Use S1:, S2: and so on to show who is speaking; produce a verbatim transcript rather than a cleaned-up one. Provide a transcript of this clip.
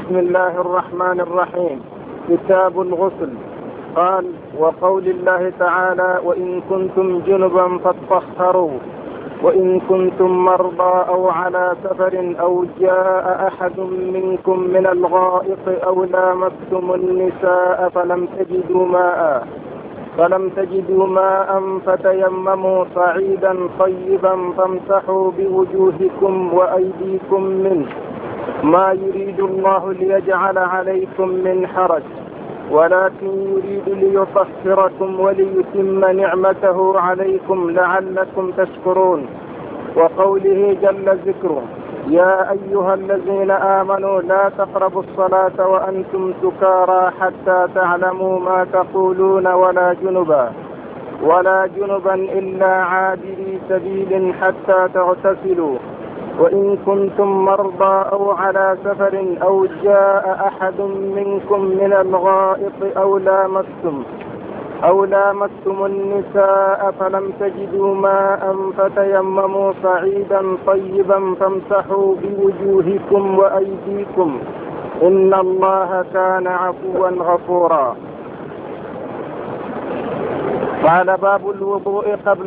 S1: بسم الله الرحمن الرحيم. كتاب الغسل. قال: وقول الله تعالى: وإن كنتم جنبا فاطهروا، وإن كنتم مرضى أو على سفر أو جاء أحد منكم من الغائط أو لامستم النساء فلم تجدوا ماء فلم تجدوا ماء فتيمموا صعيدا طيبا فامسحوا بوجوهكم وأيديكم منه، ما يريد الله ليجعل عليكم من حرج، ولكن يريد ليطهركم وليتم نعمته عليكم لعلكم تشكرون. وقوله جل ذكره: يا أيها الذين آمنوا لا تقربوا الصلاة وأنتم سكارى حتى تعلموا ما تقولون ولا جنبا ولا جنبا إلا عابري سبيل حتى تغتسلوا، وإن كنتم مرضى أو على سفر أو جاء أحد منكم من الغائط أو لامستم أو لامستم النساء فلم تجدوا ماء فتيمموا صعيدا طيبا فامسحوا بوجوهكم وأيديكم، إن الله كان عفوا غفورا. قال: باب الوضوء قبل